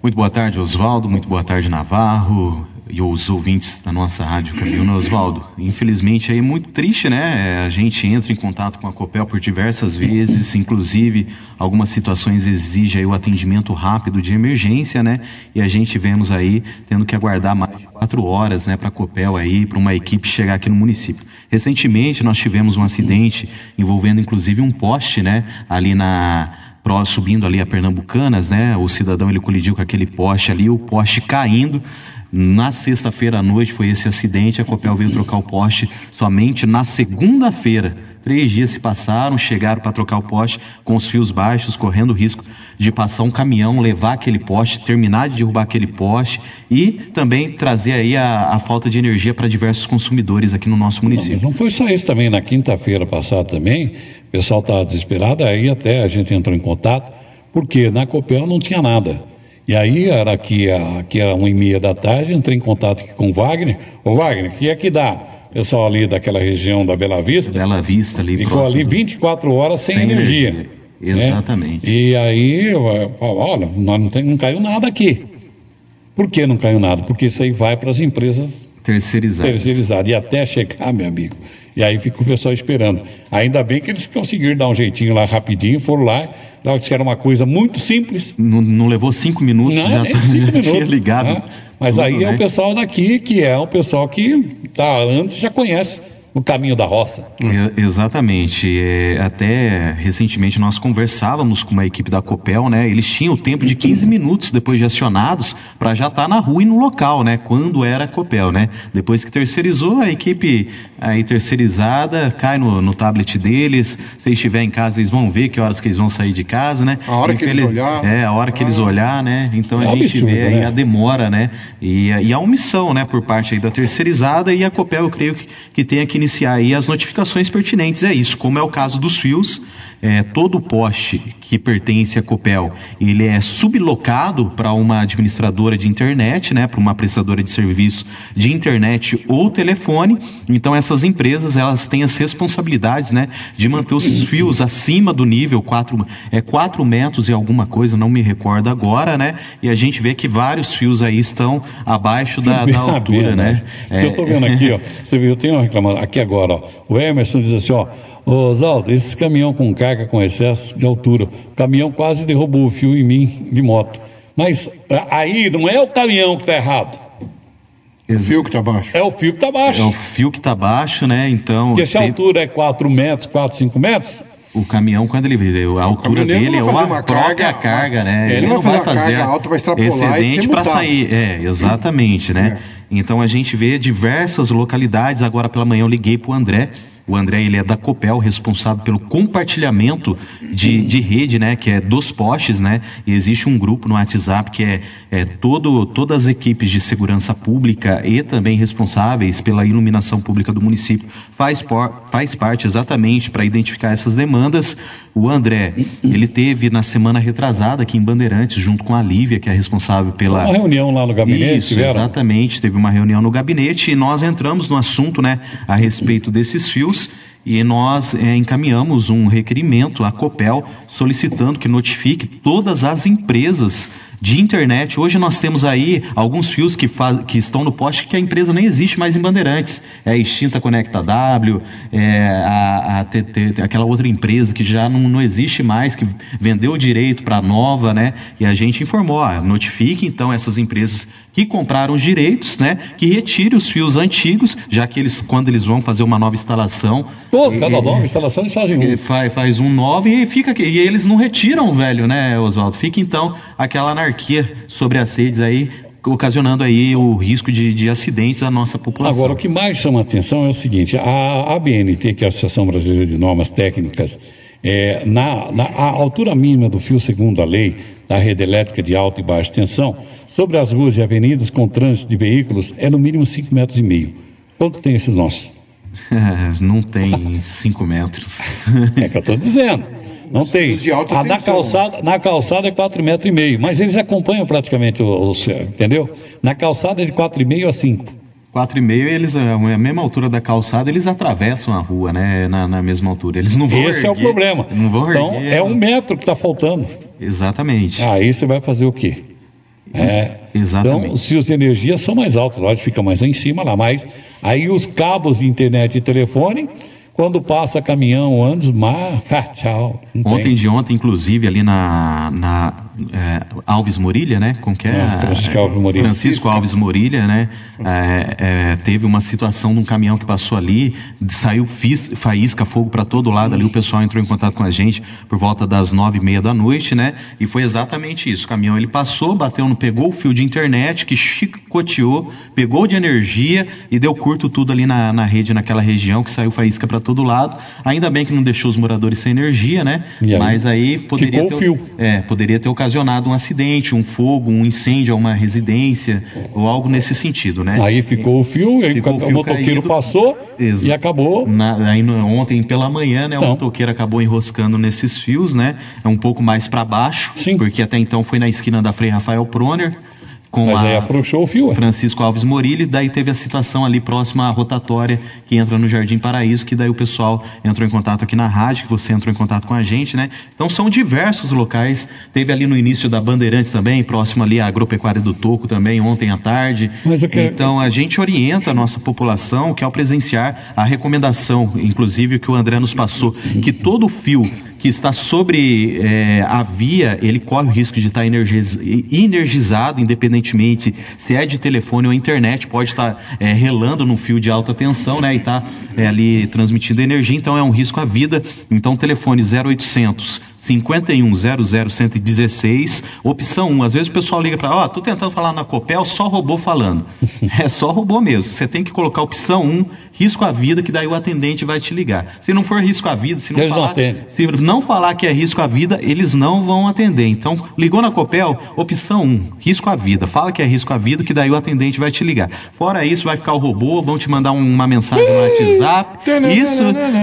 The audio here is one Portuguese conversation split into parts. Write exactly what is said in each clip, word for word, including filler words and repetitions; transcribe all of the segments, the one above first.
Muito boa tarde, Oswaldo. Muito boa tarde, Navarro. E os ouvintes da nossa Rádio Cabiúna. Oswaldo, infelizmente é muito triste, né? A gente entra em contato com a Copel por diversas vezes, inclusive algumas situações exigem aí o atendimento rápido de emergência, né? E a gente vemos aí tendo que aguardar mais de quatro horas, né, para a Copel aí, para uma equipe chegar aqui no município. Recentemente nós tivemos um acidente envolvendo inclusive um poste, né, ali na... subindo ali a Pernambucanas, né? O cidadão ele colidiu com aquele poste ali, o poste caindo. Na sexta-feira à noite foi esse acidente, a Copel veio trocar o poste somente na segunda-feira. Três dias se passaram, chegaram para trocar o poste com os fios baixos, correndo o risco de passar um caminhão, levar aquele poste, terminar de derrubar aquele poste e também trazer aí a, a falta de energia para diversos consumidores aqui no nosso município. Não, mas não foi só isso também, na quinta-feira passada também, o pessoal estava desesperado, aí até a gente entrou em contato, porque na Copel não tinha nada. E aí, era aqui, aqui era uma e meia da tarde, entrei em contato aqui com o Wagner. Ô Wagner, o que é que dá? O pessoal ali daquela região da Bela Vista. Bela Vista ali. Ficou ali vinte e quatro horas sem, sem energia. energia. Exatamente. Né? E aí, olha, nós não, tem, não caiu nada aqui. Por que não caiu nada? Porque isso aí vai para as empresas terceirizadas. terceirizadas. E até chegar, meu amigo. E aí fica o pessoal esperando. Ainda bem que eles conseguiram dar um jeitinho lá rapidinho, foram lá. Lá que era uma coisa muito simples. Não, não levou cinco minutos, não, já, cinco já minutos, tinha ligado. Né? Mas tudo, aí é né? o pessoal daqui, que é o pessoal que tá antes já conhece o caminho da roça. É, exatamente. É, até recentemente nós conversávamos com uma equipe da Copel, né? Eles tinham o tempo de quinze minutos depois de acionados para já estar tá na rua e no local, né? Quando era a Copel, né? Depois que terceirizou, a equipe aí terceirizada cai no, no tablet deles. Se estiver em casa, eles vão ver que horas que eles vão sair de casa, né? A hora que eles olhar. É, a hora que ah. eles olhar, né? Então é a gente absurdo, vê aí né? a demora, né? E, e a omissão, né? Por parte aí da terceirizada e a Copel, eu creio que, que tenha que iniciar aí as notificações pertinentes, é isso, como é o caso dos fios, é, todo poste que pertence à Copel, ele é sublocado para uma administradora de internet, né, para uma prestadora de serviço de internet ou telefone, então essas empresas, elas têm as responsabilidades, né, de manter os fios acima do nível quatro, é, quatro metros e alguma coisa, não me recordo agora, né, e a gente vê que vários fios aí estão abaixo da, da altura, né. É, eu estou vendo aqui, ó, você viu, eu tenho uma reclamação, aqui agora, ó, o Emerson diz assim, ó, ô Oswaldo, esse caminhão com carga com excesso de altura, o caminhão quase derrubou o fio em mim de moto. Mas aí não é o caminhão que está errado. É o fio que está baixo. É o fio que está baixo. É o fio que está baixo, né? Então. Porque se a tem... altura é quatro metros, quatro, cinco metros. O caminhão, quando ele vê, a altura dele é a própria carga, né? Ele, ele não vai fazer a alta, vai extrapolar excedente para sair. É, exatamente, né? É. Então a gente vê diversas localidades. Agora pela manhã eu liguei para o André. O André, ele é da Copel, responsável pelo compartilhamento de, de rede, né, que é dos postes, né, e existe um grupo no WhatsApp que é, é todo, todas as equipes de segurança pública e também responsáveis pela iluminação pública do município faz, por, faz parte exatamente para identificar essas demandas. O André, ele teve na semana retrasada aqui em Bandeirantes, junto com a Lívia, que é responsável pela... Uma reunião lá no gabinete, Isso, tiveram? Exatamente, teve uma reunião no gabinete e nós entramos no assunto, né, a respeito desses fios. E nós é, encaminhamos um requerimento à Copel solicitando que notifique todas as empresas de internet. Hoje nós temos aí alguns fios que, faz, que estão no poste que a empresa nem existe mais em Bandeirantes. É a extinta Conecta W, é a, a, T T, aquela outra empresa que já não, não existe mais, que vendeu o direito para a nova, né? E a gente informou, ó, notifique então essas empresas que compraram os direitos, né? Que retire os fios antigos, já que eles, quando eles vão fazer uma nova instalação... Pô, cada nova instalação eles fazem um. Faz, faz um novo e fica aqui. E eles não retiram o velho, né, Oswaldo? Fica então aquela anarquia sobre as redes aí, ocasionando aí o risco de, de acidentes à nossa população. Agora, o que mais chama a atenção é o seguinte, a A B N T, que é a Associação Brasileira de Normas Técnicas, é, na, na a altura mínima do fio, segundo a lei da rede elétrica de alta e baixa tensão, sobre as ruas e avenidas com trânsito de veículos, é no mínimo cinco metros e meio. Quanto tem esses nossos? Não tem cinco metros. É que eu estou dizendo. Não tem. Ah, na, calçada, na calçada é quatro metros e meio, mas eles acompanham praticamente o, o entendeu? Na calçada é de quatro e meio a cinco. Quatro e meio, eles, a mesma altura da calçada, eles atravessam a rua, né? Na, na mesma altura. Eles não vão Esse erguer, é o problema. Não vão então, erguer, é um metro que está faltando. Exatamente. Aí você vai fazer o quê? É, exatamente. Então, os fios de energia são mais altos, lógico, fica mais em cima lá, mas aí os cabos de internet e telefone, quando passa caminhão, ônibus, mar, ah, tchau. Ontem tem. de ontem, inclusive, ali na, na é, Alves Morilha, né? Como que é? Não, Francisco Alves Morilha. Francisco Alves Morilha, né? É, é, teve uma situação de um caminhão que passou ali, saiu fis, faísca, fogo para todo lado ali, o pessoal entrou em contato com a gente por volta das nove e meia da noite, né? E foi exatamente isso, o caminhão ele passou, bateu, no, pegou o fio de internet, que chicoteou, pegou de energia e deu curto tudo ali na, na rede, naquela região, que saiu faísca para todo lado. Ainda bem que não deixou os moradores sem energia, né? Aí, mas aí poderia ter, fio. É, poderia ter ocasionado um acidente, um fogo, um incêndio a uma residência ou algo nesse sentido, né? Aí ficou o fio, aí ficou o, fio o motoqueiro caído, passou Ex- e acabou. Na, aí no, ontem pela manhã, né? Então. O motoqueiro acabou enroscando nesses fios, né? É um pouco mais para baixo, Sim. porque até então foi na esquina da Frei Rafael Proner. Com Mas a aí afrouxou o fio. Francisco Alves Morilha, e daí teve a situação ali próxima à rotatória que entra no Jardim Paraíso, que daí o pessoal entrou em contato aqui na rádio, que você entrou em contato com a gente, né? Então são diversos locais, teve ali no início da Bandeirantes também, próximo ali à Agropecuária do Toco também, ontem à tarde. Mas eu quero... Então a gente orienta a nossa população que ao presenciar a recomendação, inclusive que o André nos passou, que todo fio que está sobre é, a via, ele corre o risco de estar energiz, energizado, independentemente se é de telefone ou internet, pode estar é, relando num fio de alta tensão, né, e está é, ali transmitindo energia, então é um risco à vida. Então telefone zero oitocentos, cinquenta e um zero zero cento e dezesseis, opção um. Às vezes o pessoal liga para, ó, oh, tô tentando falar na Copel, só robô falando. É só robô mesmo. Você tem que colocar opção um, risco à vida, que daí o atendente vai te ligar. Se não for risco à vida, se não eles falar, não se não falar que é risco à vida, eles não vão atender. Então, ligou na Copel, opção um, risco à vida. Fala que é risco à vida, que daí o atendente vai te ligar. Fora isso, vai ficar o robô, vão te mandar uma mensagem no WhatsApp. Isso,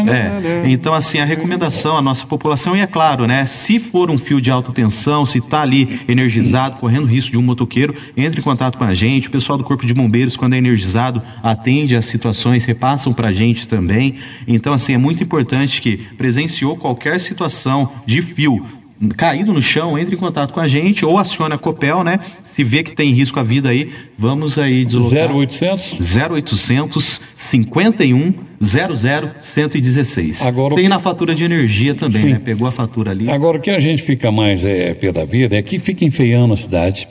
é. Então, assim, a recomendação à nossa população, e é claro, né? Se for um fio de alta tensão, se está ali energizado, correndo risco de um motoqueiro, entre em contato com a gente. O pessoal do Corpo de Bombeiros, quando é energizado, atende às situações, repassam para a gente também. Então, assim, é muito importante que presenciou qualquer situação de fio caído no chão, entre em contato com a gente ou acione a Copel, né? Se vê que tem risco à vida aí, vamos aí deslocar. zero oitocentos? zero oitocentos, cinquenta e um, zero zero, cento e dezesseis. Agora, tem que... na fatura de energia também, Sim. né? Pegou a fatura ali. Agora, o que a gente fica mais é, pé da vida é que fica enfeiando a cidade.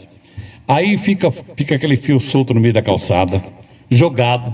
Aí fica, fica aquele fio solto no meio da calçada, jogado.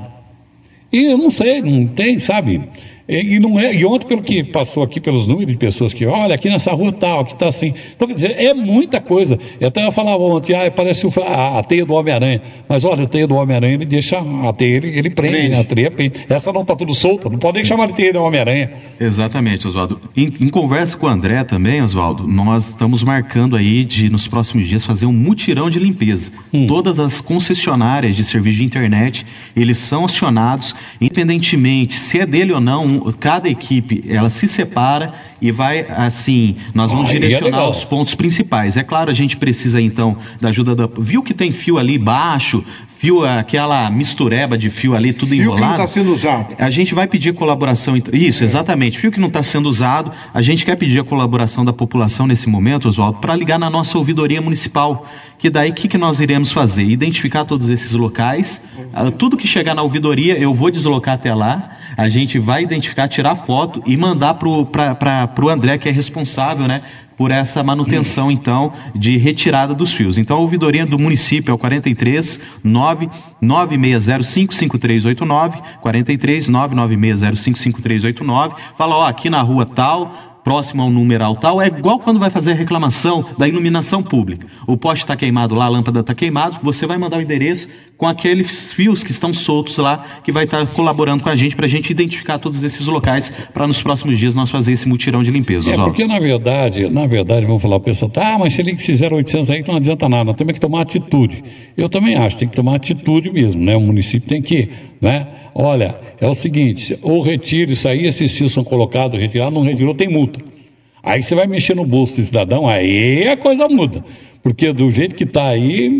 E eu não sei, não tem, sabe? E, e, não é, e ontem, pelo que passou aqui, pelos números de pessoas que, olha, aqui nessa rua tal, aqui está assim. Então, quer dizer, é muita coisa. Eu até falava ontem, ah, parece o, a, a teia do Homem-Aranha. Mas olha, a teia do Homem-Aranha, ele deixa, a teia, ele, ele prende, prende. Né? A teia prende. Essa não está tudo solta, não pode nem chamar de teia do Homem-Aranha. Exatamente, Oswaldo. Em, em conversa com o André também, Oswaldo, nós estamos marcando aí de, nos próximos dias, fazer um mutirão de limpeza. Hum. Todas as concessionárias de serviço de internet, eles são acionados, independentemente se é dele ou não, cada equipe, ela se separa e vai, assim, nós vamos ah, direcionar é os pontos principais. É claro, a gente precisa, então, da ajuda da... Viu que tem fio ali baixo, fio, aquela mistureba de fio ali, tudo fio enrolado. Fio que não está sendo usado. A gente vai pedir colaboração... Isso, é. exatamente. Fio que não está sendo usado, a gente quer pedir a colaboração da população nesse momento, Oswaldo, para ligar na nossa ouvidoria municipal. Que daí, o que, que nós iremos fazer? Identificar todos esses locais, uh, tudo que chegar na ouvidoria, eu vou deslocar até lá, a gente vai identificar, tirar foto e mandar para o André, que é responsável, né, por essa manutenção, então, de retirada dos fios. Então, a ouvidoria do município é o quarenta e três, nove nove seis zero cinco, cinco três oito nove, quarenta e três, nove nove seis zero cinco, cinco três oito nove, fala, ó, aqui na rua tal... próximo ao numeral tal, é igual quando vai fazer a reclamação da iluminação pública. O poste está queimado lá, a lâmpada está queimada, você vai mandar o endereço com aqueles fios que estão soltos lá, que vai estar tá colaborando com a gente, para a gente identificar todos esses locais, para nos próximos dias nós fazer esse mutirão de limpeza. É, porque na verdade, na verdade, vamos falar, o pessoal, tá, mas se ele fizer oitocentos aí, não adianta nada, nós temos que tomar atitude. Eu também acho, tem que tomar atitude mesmo, né? O município tem que, né? Olha, é o seguinte, ou retira isso aí, esses fios são colocados, retirados, não retirou, tem multa. Aí você vai mexer no bolso do cidadão, aí a coisa muda. Porque do jeito que está aí,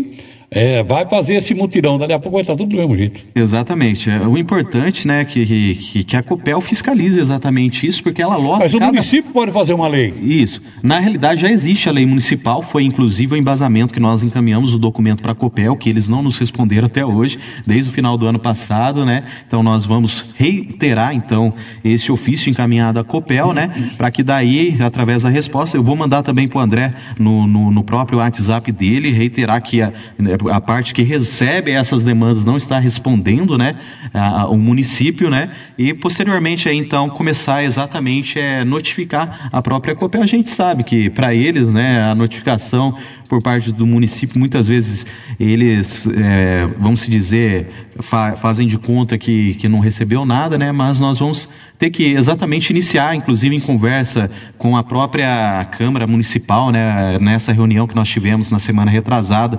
É, vai fazer esse mutirão, dali a pouco vai estar tudo do mesmo jeito. Exatamente. O importante, né, que, que, que a Copel fiscalize exatamente isso, porque ela lota... Mas o cada... município pode fazer uma lei. Isso. Na realidade já existe a lei municipal, foi inclusive o embasamento que nós encaminhamos o documento para a Copel, que eles não nos responderam até hoje, desde o final do ano passado, né? Então nós vamos reiterar, então, esse ofício encaminhado à Copel, né? Para que daí, através da resposta, eu vou mandar também para o André, no, no, no próprio WhatsApp dele, reiterar que a... a parte que recebe essas demandas não está respondendo, né, a, a, o município, né, e posteriormente aí então começar exatamente é, notificar a própria Copel. A gente sabe que para eles, né, a notificação por parte do município, muitas vezes eles, é, vamos dizer, fa- fazem de conta que, que não recebeu nada, né, mas nós vamos ter que exatamente iniciar, inclusive em conversa com a própria Câmara Municipal, né, nessa reunião que nós tivemos na semana retrasada,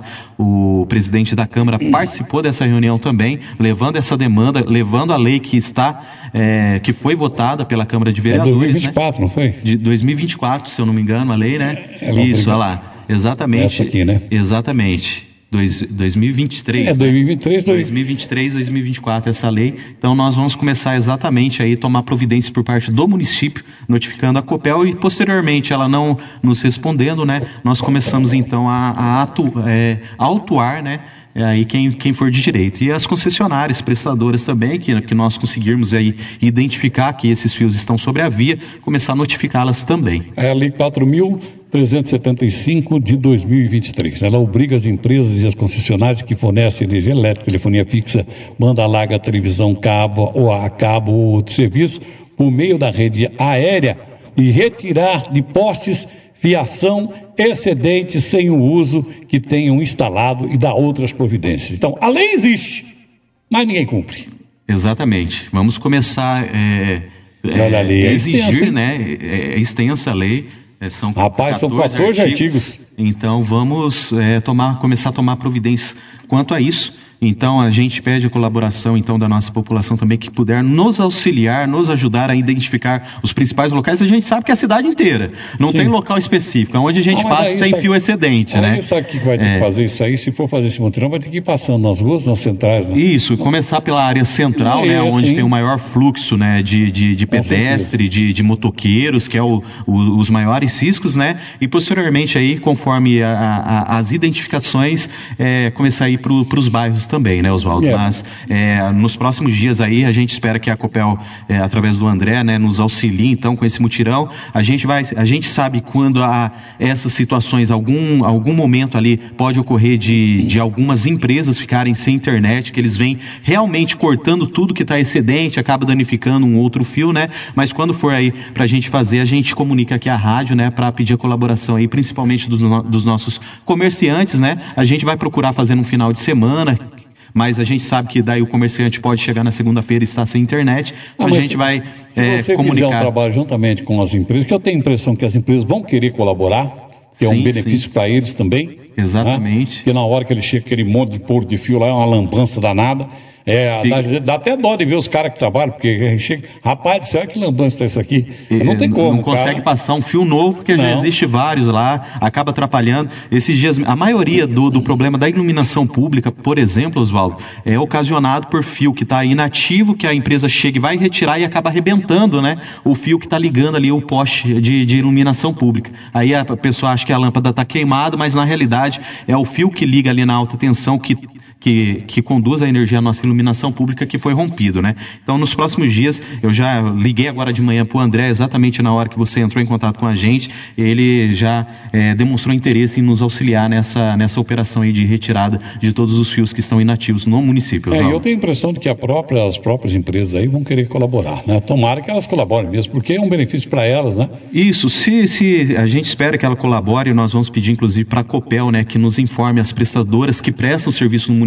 o presidente da Câmara participou dessa reunião também, levando essa demanda, levando a lei que está, é, que foi votada pela Câmara de Vereadores, é dois mil e vinte e quatro, né? Não foi? De dois mil e vinte e quatro, se eu não me engano, a lei, né? É, Isso, olha lá. Exatamente. Essa aqui, né? Exatamente. Dois, dois mil e vinte e três. É, dois mil e vinte e três, dois mil e vinte e três, dois mil e vinte e quatro, essa lei. Então nós vamos começar exatamente aí tomar providências por parte do município, notificando a Copel e posteriormente ela não nos respondendo, né? Nós começamos então a, a, atu, é, a autuar, né? É aí quem, quem for de direito. E as concessionárias, prestadoras também, que, que nós conseguirmos aí identificar que esses fios estão sobre a via, começar a notificá-las também. É a Lei quatro mil trezentos e setenta e cinco de dois mil e vinte e três. Ela obriga as empresas e as concessionárias que fornecem energia elétrica, telefonia fixa, banda larga, televisão, cabo ou a cabo ou outro serviço, por meio da rede aérea, e retirar de postes fiação excedente sem o uso que tenham instalado e dar outras providências. Então, a lei existe, mas ninguém cumpre. Exatamente. Vamos começar é, Olha, a lei é, é exigir, extensa, né? É, é extensa a lei. É, são Rapaz, são quatorze artigos. artigos. Então, vamos é, tomar, começar a tomar providências quanto a isso. Então, a gente pede a colaboração, então, da nossa população também, que puder nos auxiliar, nos ajudar a identificar os principais locais. A gente sabe que é a cidade inteira. Não Sim. tem local específico. Onde a gente ah, passa aí, tem sabe, fio excedente, né? Sabe o que vai ter é. que fazer isso aí? Se for fazer esse mutirão, vai ter que ir passando nas ruas, nas centrais, né? Isso, começar pela área central, é, né? Onde assim. tem o maior fluxo, né? De, de, de pedestre, de, de motoqueiros, que é o, o, os maiores riscos, né? E posteriormente aí, conforme a, a, as identificações, é, começar a ir para os bairros também, né, Oswaldo? Yeah. Mas é, nos próximos dias aí a gente espera que a Copel, é, através do André, né, nos auxilie então com esse mutirão. A gente vai, a gente sabe quando há essas situações, algum, algum momento ali pode ocorrer de, de algumas empresas ficarem sem internet, que eles vêm realmente cortando tudo que está excedente, acaba danificando um outro fio, né? Mas quando for aí pra gente fazer, a gente comunica aqui a rádio, né, para pedir a colaboração aí, principalmente dos, dos nossos comerciantes, né? A gente vai procurar fazer no final de semana, mas a gente sabe que daí o comerciante pode chegar na segunda-feira e estar sem internet, então ah, a gente se, vai se é, você comunicar. Fizer um trabalho juntamente com as empresas, que eu tenho a impressão que as empresas vão querer colaborar, que é sim, um benefício para eles também. Exatamente. Né? Porque na hora que ele chega aquele monte de porco de fio lá, é uma lambança danada. É, dá, dá até dó de ver os caras que trabalham, porque chega, rapaz, será que lambança tá isso aqui? Não tem como. Não consegue cara. passar um fio novo, porque não. já existe vários lá, acaba atrapalhando. Esses dias, a maioria do, do problema da iluminação pública, por exemplo, Oswaldo, é ocasionado por fio que está inativo, que a empresa chega e vai retirar e acaba arrebentando, né? O fio que está ligando ali o poste de, de iluminação pública. Aí a pessoa acha que a lâmpada está queimada, mas na realidade é o fio que liga ali na alta tensão que Que, que conduz a energia à nossa iluminação pública que foi rompido, né? Então, nos próximos dias, eu já liguei agora de manhã para o André, exatamente na hora que você entrou em contato com a gente, ele já é, demonstrou interesse em nos auxiliar nessa, nessa operação aí de retirada de todos os fios que estão inativos no município. É, eu tenho a impressão de que a própria, as próprias empresas aí vão querer colaborar, né? Tomara que elas colaborem mesmo, porque é um benefício para elas, né? Isso, se, se a gente espera que ela colabore, nós vamos pedir, inclusive, para a Copel, né, que nos informe as prestadoras que prestam serviço no município,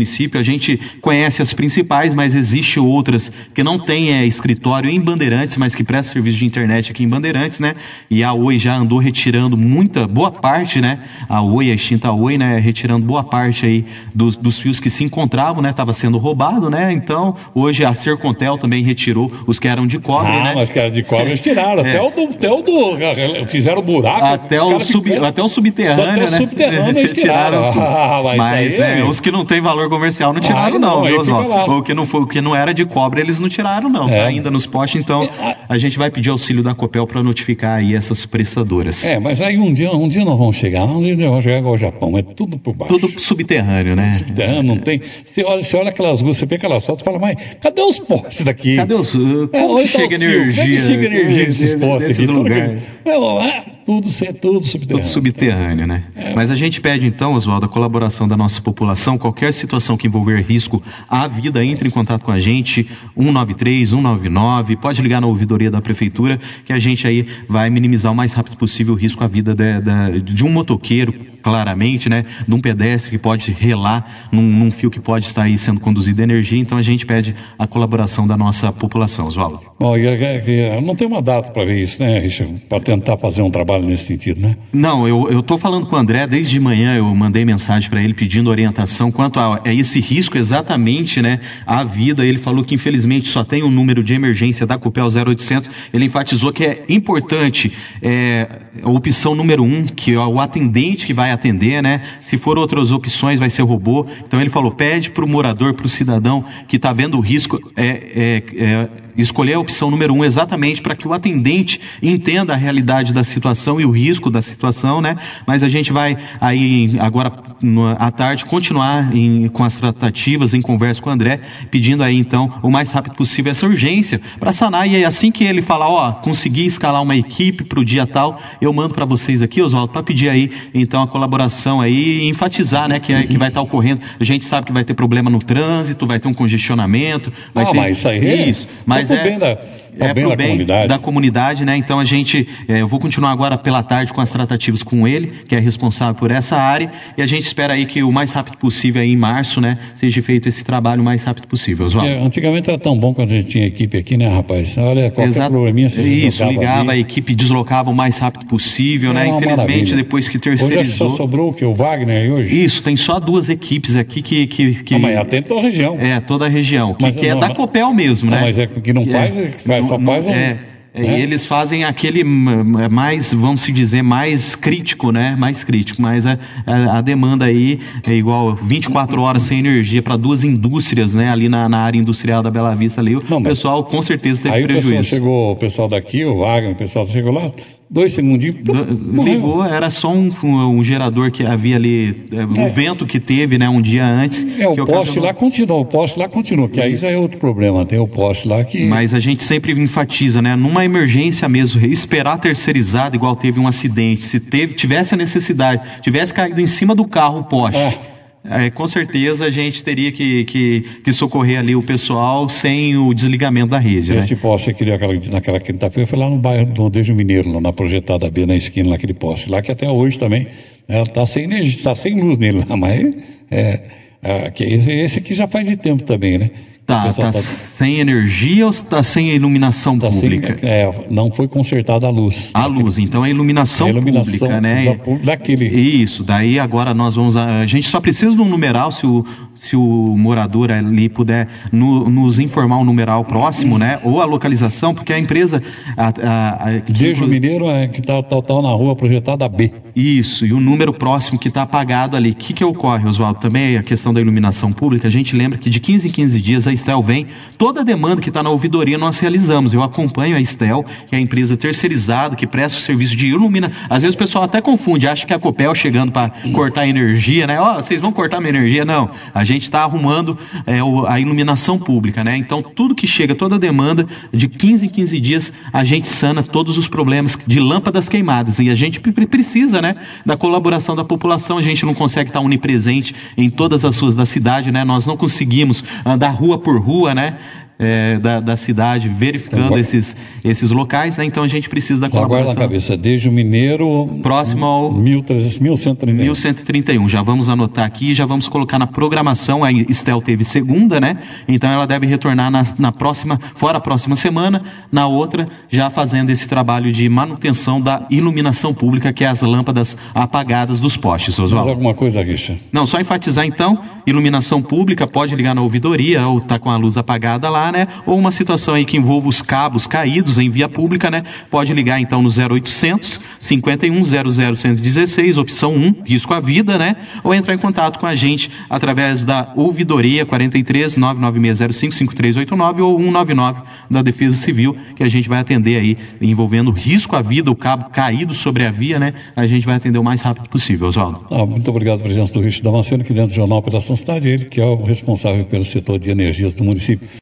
município. A gente conhece as principais, mas existe outras que não têm é, escritório em Bandeirantes, mas que prestam serviço de internet aqui em Bandeirantes, né? E a Oi já andou retirando muita, boa parte, né? A Oi, a extinta Oi, né? Retirando boa parte aí dos, dos fios que se encontravam, né? Estava sendo roubado, né? Então, hoje a Sercontel também retirou os que eram de cobre, ah, né? mas que eram de cobre eles tiraram. É. Até, o do, até o do... Fizeram buraco. Até, o, sub, ficaram... até o subterrâneo, até né? o subterrâneo eles tiraram. tiraram mas mas aí, é, os que não tem valor comercial não tiraram, ah, não, não viu, Oswaldo? O que não foi, o que não era de cobre, eles não tiraram, não. É. Tá ainda nos postes, então a gente vai pedir auxílio da Copel para notificar aí essas prestadoras. É, mas aí um dia, um dia nós vamos chegar, um dia nós vamos chegar igual ao Japão, é tudo por baixo. Tudo subterrâneo, né? Subterrâneo, não tem. Você olha, você olha aquelas ruas, você vê aquelas fotos e fala, mas cadê os postes daqui? Cadê os. Como é, que chega energia? Como é que chega energia desses postes aqui? Lugares. É, tudo, tudo subterrâneo. Tudo subterrâneo, né? É. Mas a gente pede então, Oswaldo, a colaboração da nossa população. Qualquer situação que envolver risco à vida, entre em contato com a gente, um nove três, um nove nove, pode ligar na ouvidoria da prefeitura, que a gente aí vai minimizar o mais rápido possível o risco à vida de, de, de um motoqueiro, claramente, né? De um pedestre que pode relar num, num fio que pode estar aí sendo conduzido energia. Então a gente pede a colaboração da nossa população, Oswaldo. Bom, e, e, não tem uma data para ver isso, né, Richard? Para tentar fazer um trabalho nesse sentido, né? Não, eu eu tô falando com o André desde de manhã, eu mandei mensagem para ele pedindo orientação quanto a, a esse risco exatamente, né, à vida. Ele falou que infelizmente só tem o um número de emergência da Copel zero oitocentos. Ele enfatizou que é importante é, a opção número um, que é o atendente que vai atender, né? Se for outras opções vai ser robô. Então ele falou, pede para o morador, para o cidadão que está vendo o risco, é, é, é escolher a opção número um exatamente para que o atendente entenda a realidade da situação e o risco da situação, né? Mas a gente vai aí agora no, à tarde continuar em, com as tratativas, em conversa com o André, pedindo aí então o mais rápido possível essa urgência para sanar. E aí, assim que ele falar, ó, consegui escalar uma equipe para o dia tal, eu mando para vocês aqui, Oswaldo, para pedir aí então a colaboração aí e enfatizar, né, que, é, que vai estar ocorrendo. A gente sabe que vai ter problema no trânsito, vai ter um congestionamento, vai ah, ter mas isso aí é... isso, mas é bem da, é bem pro da bem comunidade. da comunidade, né? Então a gente, é, eu vou continuar agora pela tarde com as tratativas com ele, que é responsável por essa área, e a gente espera aí que o mais rápido possível aí em março, né, seja feito esse trabalho o mais rápido possível, Oswaldo. É, antigamente era tão bom quando a gente tinha equipe aqui, né, rapaz? Olha, qualquer Exato. probleminha você Isso, ligava, ali. A equipe deslocava o mais rápido possível, é né? Infelizmente, maravilha. Depois que terceirizou... Hoje só sobrou o que? O Wagner hoje? Isso, tem só duas equipes aqui que... que, que... Não, mas atende toda a região. É, toda a região, que, mas, que é não, da Copel mesmo, não, né? Mas é que não que faz, é, faz só não, faz um... É. É. Eles fazem aquele mais, vamos se dizer, mais crítico, né? Mais crítico, mas a, a, a demanda aí é igual vinte e quatro horas sem energia para duas indústrias, né? Ali na, na área industrial da Bela Vista ali, não, o pessoal com certeza teve aí prejuízo. Aí o pessoal chegou, o pessoal daqui, o Wagner, o pessoal chegou lá, dois segundinhos, pum, ligou, era só um, um, um gerador que havia ali, o é. vento que teve, né, um dia antes. É, o que poste ocasionou... lá continua, o poste lá continua, que Isso. aí já é outro problema, tem o poste lá que... Mas a gente sempre enfatiza, né, numa emergência mesmo, esperar terceirizado, igual teve um acidente, se teve, tivesse a necessidade, tivesse caído em cima do carro o poste... É. É, com certeza a gente teria que, que, que socorrer ali o pessoal sem o desligamento da rede. Esse né? poste aquele, aquela, naquela quinta-feira foi lá no bairro do Dejo Mineiro, lá na Projetada B, na esquina, naquele poste lá, que até hoje também está né, sem energia, está sem luz nele lá, mas é, é, que esse, esse aqui já faz de tempo também, né? Tá, tá, tá sem energia ou está sem iluminação tá pública? Sem, é, não foi consertada a luz. A daquele, luz, então a iluminação, a iluminação pública, né? Da, daquele. Isso, daí agora nós vamos... A, a gente só precisa de um numeral, se o, se o morador ali puder no, nos informar um numeral próximo, né? Ou a localização, porque a empresa... A, a, a, Dejo que, Mineiro é que está tá, tá na rua Projetada B. Isso, e o número próximo que está apagado ali. O que que ocorre, Oswaldo? Também a questão da iluminação pública, a gente lembra que de quinze em quinze dias a Estel vem, toda a demanda que está na ouvidoria nós realizamos. Eu acompanho a Estel, que é a empresa terceirizada, que presta o serviço de iluminação. Às vezes o pessoal até confunde, acha que é a Copel chegando para cortar a energia, né? Ó, oh, vocês vão cortar minha energia? Não, a gente está arrumando é, o, a iluminação pública, né? Então tudo que chega, toda a demanda, de quinze em quinze dias, a gente sana todos os problemas de lâmpadas queimadas. E a gente precisa, né, da colaboração da população. A gente não consegue estar onipresente em todas as ruas da cidade, né? Nós não conseguimos andar rua por rua, né? é, da, da cidade, verificando então, esses, esses locais, né? Então a gente precisa da colaboração. Agora na cabeça, desde o Mineiro... Próximo ao... mil cento e trinta e um. mil cento e trinta e um. Já vamos anotar aqui, já vamos colocar na programação. A Estel teve segunda, né? Então ela deve retornar na, na próxima, fora a próxima semana, na outra, já fazendo esse trabalho de manutenção da iluminação pública, que é as lâmpadas apagadas dos postes, Oswaldo. Mais alguma coisa, Richa? Não, só enfatizar então, iluminação pública, pode ligar na ouvidoria, ou tá com a luz apagada lá, né? Ou uma situação aí que envolva os cabos caídos em via pública, né? Pode ligar então no zero oitocentos, cinquenta e um, zero zero, cento e dezesseis, opção um, risco à vida, né? Ou entrar em contato com a gente através da ouvidoria quarenta e três, nove nove seis zero cinco, cinco três oito nove ou cento e noventa e nove da Defesa Civil, que a gente vai atender aí, envolvendo risco à vida, o cabo caído sobre a via, né? A gente vai atender o mais rápido possível, Oswaldo. Ah, muito obrigado, presidente do Richa Damasceno, aqui dentro do Jornal Operação Cidade, ele que é o responsável pelo setor de energias do município.